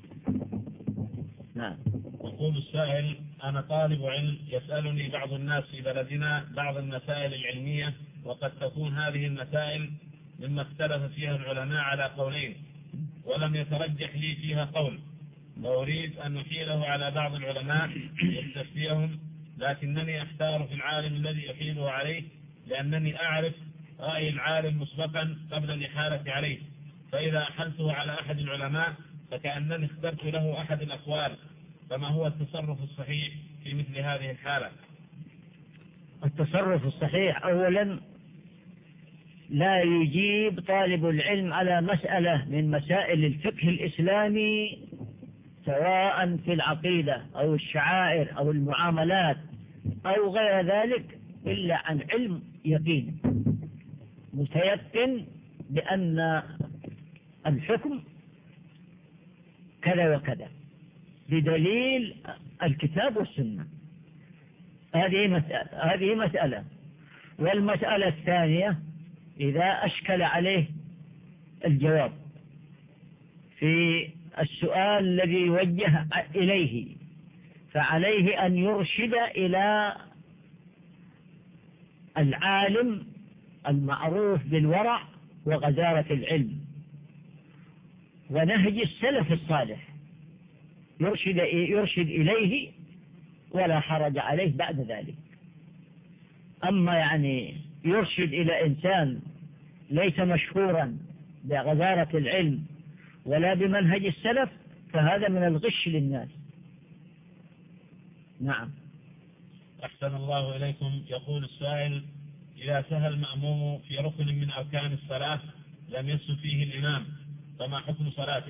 نعم. يقول السائل: أنا طالب علم، يسألني بعض الناس في بلدنا بعض المسائل العلمية، وقد تكون هذه المسائل مما اختلف فيها العلماء على قولين، ولم يترجح لي فيها قول، وأريد أن نحيله على بعض العلماء يستفتيهم، لكنني أحتار في العالم الذي أحيله عليه، لأنني أعرف رأي العالم مسبقا قبل الإحالة عليه، فإذا أحلته على أحد العلماء فكأنني اخترت له أحد الأقوال، فما هو التصرف الصحيح في مثل هذه الحالة؟ التصرف الصحيح أولا لا يجيب طالب العلم على مسألة من مسائل الفقه الإسلامي سواء في العقيدة أو الشعائر أو المعاملات أو غير ذلك إلا عن علم يقين متيقن بأن الحكم كذا وكذا بدليل الكتاب والسنة. هذه مسألة. والمسألة الثانية إذا أشكل عليه الجواب في السؤال الذي يوجه إليه فعليه أن يرشد إلى العالم المعروف بالورع وغزارة العلم، ونهج السلف الصالح يرشد إليه ولا حرج عليه بعد ذلك. أما يعني يرشد إلى إنسان ليس مشهورا بغزارة العلم ولا بمنهج السلف فهذا من الغش للناس. نعم. أحسن الله إليكم. يقول السائل: إذا سهى المأموم في ركن من أركان الصلاة لم يسهو فيه الإمام فما حكم صلاته؟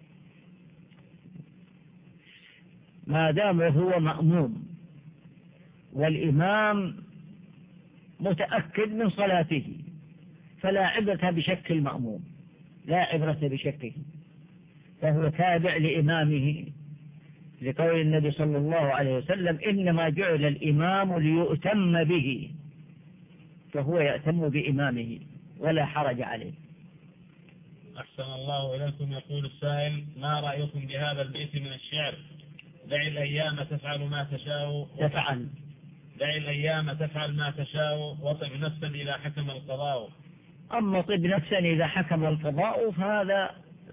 ما دام هو مأموم والإمام متأكد من صلاته فلا عبرة بشك المأموم، لا عبرة بشكه، فهو تابع لإمامه، لقول النبي صلى الله عليه وسلم: إنما جعل الإمام ليؤتم به، فهو يأتم بإمامه ولا حرج عليه. أحسن الله إليكم. يقول السائل: ما رأيكم بهذا البيت من الشعر: دع الأيام تفعل ما تشاء دع الأيام تفعل ما تشاء وطب نفسا إذا حكم القضاء. أما طب نفسا إذا حكم القضاء فهذا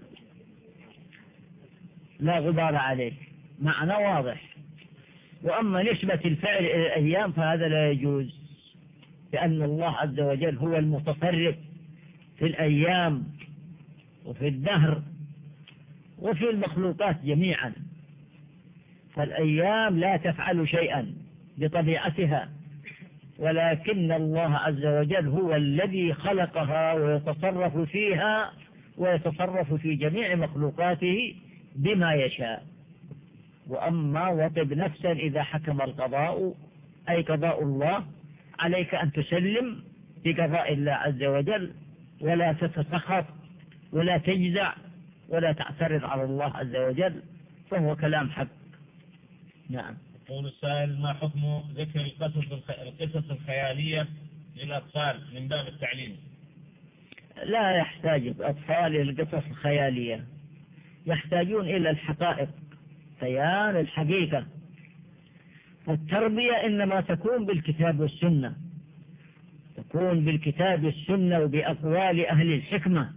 لا غبار عليه، معنى واضح. وأما نسبة الفعل إلى الأيام فهذا لا يجوز، لأن الله عز وجل هو المتصرف في الأيام وفي الدهر وفي المخلوقات جميعا، فالأيام لا تفعل شيئا بطبيعتها، ولكن الله عز وجل هو الذي خلقها ويتصرف فيها ويتصرف في جميع مخلوقاته بما يشاء. وأما وطب نفسا إذا حكم القضاء أي قضاء الله عليك أن تسلم بقضاء الله عز وجل ولا تتسخط ولا تجزع ولا تعترض على الله عز وجل، فهو كلام حق. نعم. يقول السائل: ما حكم ذكر القصص الخيالية للأطفال من باب التعليم؟ لا يحتاج الأطفال إلى القصص الخيالية، يحتاجون إلى الحقائق، بيان الحقيقة. التربية إنما تكون بالكتاب والسنة، تكون بالكتاب والسنة وبأقوال أهل الحكمة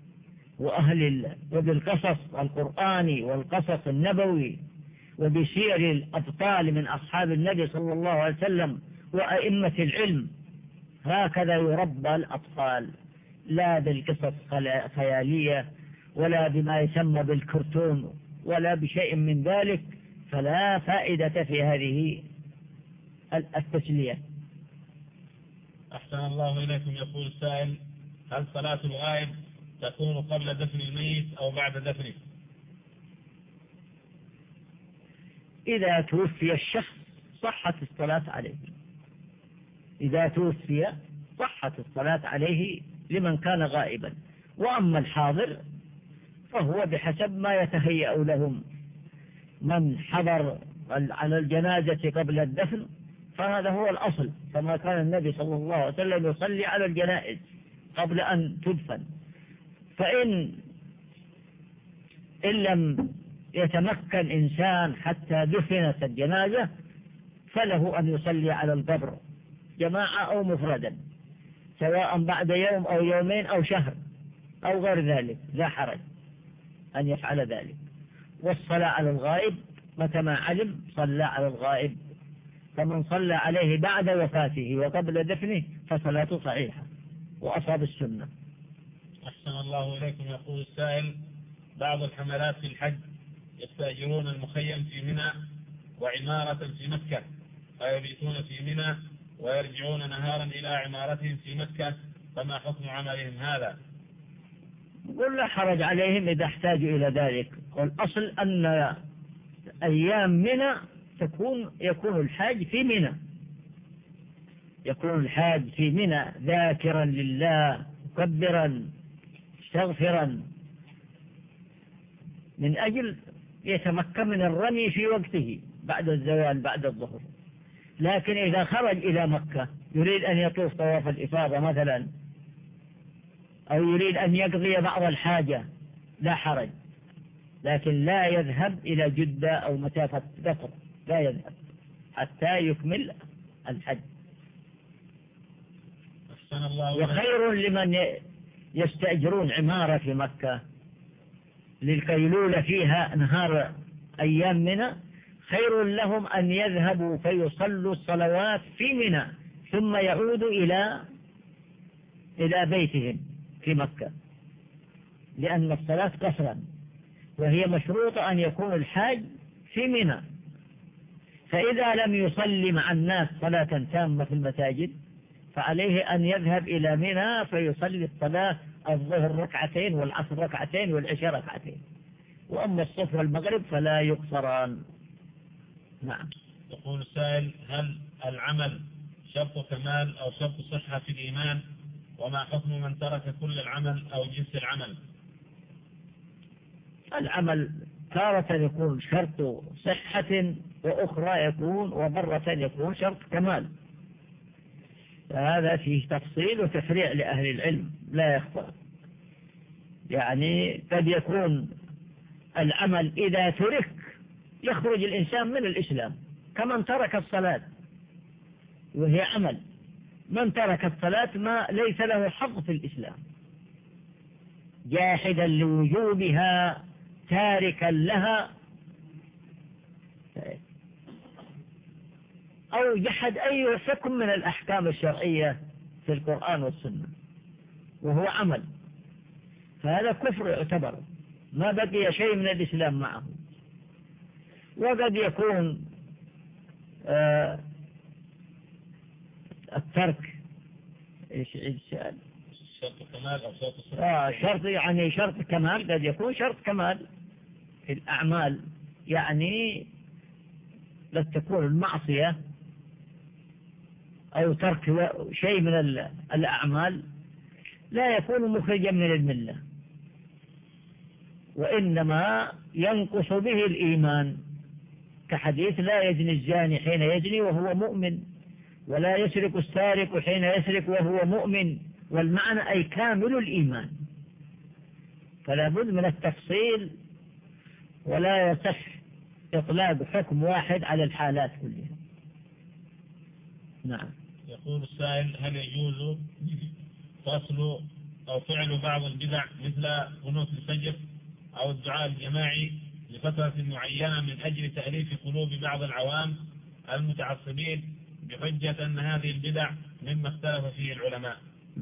وبالقصص القرآني والقصص النبوي وبسير الأبطال من أصحاب النبي صلى الله عليه وسلم وأئمة العلم. هكذا يربى الأطفال، لا بالقصص خيالية ولا بما يسمى بالكرتون ولا بشيء من ذلك، فلا فائدة في هذه التسلية. أحسن الله إليكم. يقول السائل: هل صلاة الغائب تكون قبل دفن الميت أو بعد دفنه؟ إذا توفي الشخص صحت الصلاة عليه، إذا توفي صحت الصلاة عليه لمن كان غائبا. وأما الحاضر فهو بحسب ما يتهيأ لهم، من حضر على الجنازة قبل الدفن فهذا هو الأصل، كما كان النبي صلى الله عليه وسلم يصلي على الجنائز قبل أن تدفن. فإن لم يتمكن إنسان حتى دفنت الجنازة فله أن يصلي على القبر جماعة أو مفردا، سواء بعد يوم أو يومين أو شهر أو غير ذلك، لا حرج أن يفعل ذلك. والصلاة على الغائب متى ما علم صلى على الغائب، فمن صلى عليه بعد وفاته وقبل دفنه فصلاته صحيحة وأصاب السنة. أحسن الله إليكم. يقول السائل: بعض الحملات في الحج يستأجرون المخيم في منى وعمارة في مكة، فيبيتون في منى ويرجعون نهارا إلى عمارتهم في مكة، فما حكم عملهم هذا؟ قل لا حرج عليهم إذا احتاجوا إلى ذلك. والأصل أن أيام منى يكون الحاج في منى، يكون الحاج في منى ذاكرا لله مكبرا مستغفرا من أجل يتمكن من الرمي في وقته بعد الزوال بعد الظهر. لكن إذا خرج إلى مكة يريد أن يطوف طواف الإفاضة مثلا، أو يريد أن يقضي بعض الحاجة لا حرج، لكن لا يذهب إلى جدة أو مسافة قصر، لا يذهب حتى يكمل الحج. وخير لمن يستأجرون عمارة في مكة للقيلولة فيها نهار أيام منى خير لهم أن يذهبوا فيصلوا الصلوات في منى ثم يعودوا إلى بيتهم في مكة، لأن الصلاة قصرا وهي مشروطة أن يكون الحاج في منى. فإذا لم يصلي مع الناس صلاة تامة في المساجد فعليه أن يذهب إلى منى فيصلي الصلاة الظهر ركعتين والعصر ركعتين والعشاء ركعتين، وأما الصبح والمغرب فلا يقصران. نعم. يقول السائل: هل العمل شرط كمال أو شرط صحة في الإيمان؟ وما حكم من ترك كل العمل أو جنس العمل؟ العمل تارة يكون شرط صحة وأخرى يكون ومرة يكون شرط كمال، فهذا فيه تفصيل وتفريع لأهل العلم لا يخفى. يعني قد يكون العمل إذا ترك يخرج الإنسان من الإسلام، كمن ترك الصلاة وهي عمل، من ترك الصلاة ما ليس له حظ في الإسلام، جاحدا لوجوبها تاركا لها، أو جحد أي حكم من الأحكام الشرعية في القرآن والسنة وهو عمل، فهذا كفر يعتبر، ما بقي شيء من الإسلام معه. وقد يكون الترك إيش السؤال؟ شرط كمال أو شرط صحة؟ شرط يعني شرط كمال، قد يكون شرط كمال في الأعمال، يعني لا تكون المعصية أو ترك شيء من الأعمال لا يكون مخرجا من الملة، وإنما ينقص به الإيمان، كحديث: لا يزني الزاني حين يزني وهو مؤمن، ولا يسرق السارق حين يسرق وهو مؤمن، والمعنى أي كامل الإيمان. فلا بد من التفصيل، ولا يصح إطلاق حكم واحد على الحالات كلها. نعم. يقول السائل: هل يجوز فصل أو فعل بعض البدع مثل قنوت الفجر أو الدعاء الجماعي لفترة معينة من أجل تأليف قلوب بعض العوام المتعصبين بحجة أن هذه البدع مما اختلف فيه العلماء؟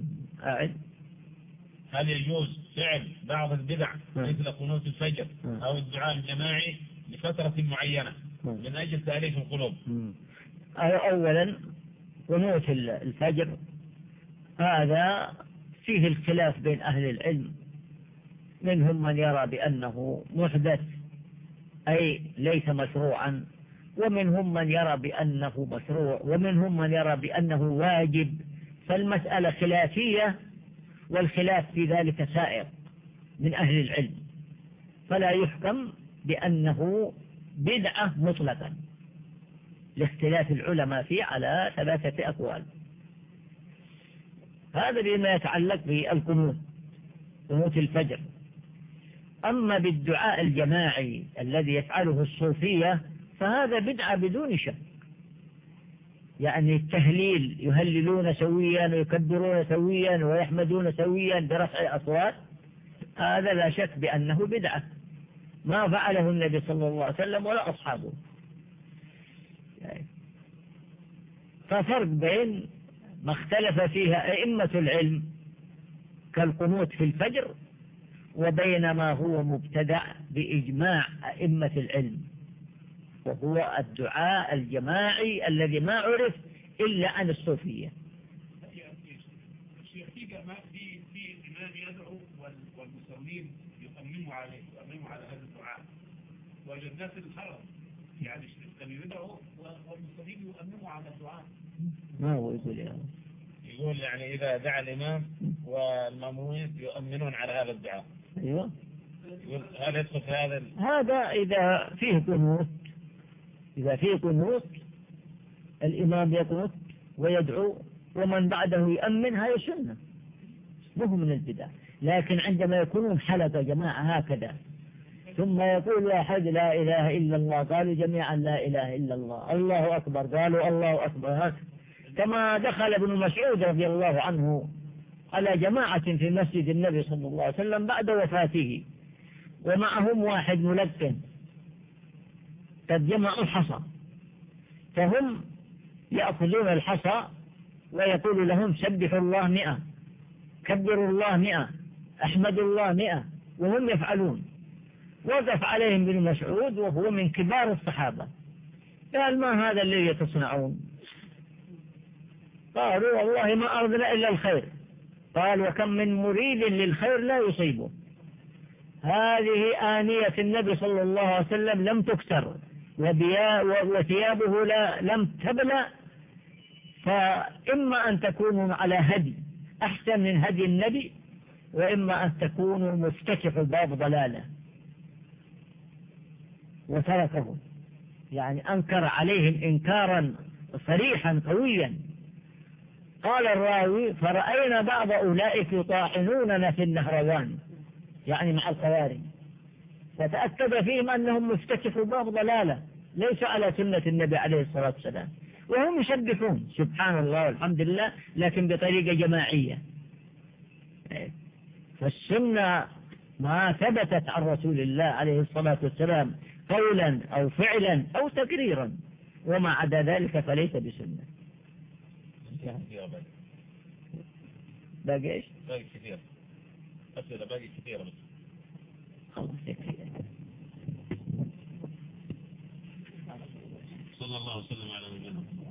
هل يجوز فعل بعض البدع مثل قنوت الفجر أو الدعاء الجماعي لفترة معينة من أجل تأليف القلوب؟ أولا قنوت الفجر هذا فيه الخلاف بين أهل العلم، منهم من يرى بأنه محدث أي ليس مشروعا، ومنهم من يرى بأنه مشروع، ومنهم من يرى بأنه واجب، فالمسألة خلافية، والخلاف في ذلك سائر من أهل العلم، فلا يحكم بأنه بدعة مطلقا، لاختلاف العلماء فيه على 3 أقوال. هذا بما يتعلق بالقنوت، قنوت الفجر. أما بالدعاء الجماعي الذي يفعله الصوفية فهذا بدعة بدون شك، يعني التهليل، يهللون سويا ويكبرون سويا ويحمدون سويا برفع أصوات، هذا لا شك بأنه بدعة، ما فعله النبي صلى الله عليه وسلم ولا أصحابه. ففرق بين ما اختلف فيها أئمة العلم كالقنوت في الفجر، وبين ما هو مبتدع بإجماع أئمة العلم، وهو الدعاء الجماعي الذي ما عرف إلا عن الصوفية. في إمام يدعو والمسلمين يؤمنوا عليه، يؤمنوا على هذا الدعاء، والناس الحرم يعني يدعوا والمسلمين يؤمنوا على الدعاء. ما هو يقول يقول يعني إذا دعا الإمام والمأمومين يؤمنون على هذا الدعاء. أيوة. يقول هل يدخل في هذا هذا إذا فيه قنوت، إذا فيه قنوت الإمام يقنط ويدعو ومن بعده يؤمن، هذا سنة مو من البدع. لكن عندما يكونون حلقة جماعة هكذا ثم يقول واحد لا إله إلا الله، قالوا جميعا لا إله إلا الله، الله أكبر، قالوا الله أكبر، هكذا كما دخل ابن مسعود رضي الله عنه على جماعة في مسجد النبي صلى الله عليه وسلم بعد وفاته، ومعهم واحد ملقن قد جمعوا الحصى، فهم يأخذون الحصى ويقول لهم سبحوا الله 100، كبروا الله 100، أحمدوا الله 100، وهم يفعلون. وقف عليهم ابن مسعود وهو من كبار الصحابة، قال ما هذا الذي تصنعون؟ قالوا والله ما أردنا إلا الخير. قال وكم من مريد للخير لا يصيبه. هذه آنية النبي صلى الله عليه وسلم لم تكسر وثيابه لم تبلى، فإما أن تكونوا على هدي أحسن من هدي النبي، وإما أن تكونوا مفتتحوا باب ضلالة. وتركهم، يعني أنكر عليهم إنكارا صريحا قويا. قال الراوي فرأينا بعض أولئك يطاعنوننا في النهروان، يعني مع الخوارج، فتأكد فيهم أنهم مفتتحوا باب ضلالة ليس على سنة النبي عليه الصلاة والسلام، وهم يسبحون سبحان الله والحمد لله لكن بطريقة جماعية. فالسنة ما ثبتت عن رسول الله عليه الصلاة والسلام قولا أو فعلا أو تقريرا، وما عدا ذلك فليس بسنة. باقي إيش؟ باقي كثير أسئلة، باقي كثيرة بس خلاص يكفي. صلى الله وسلم على نبينا.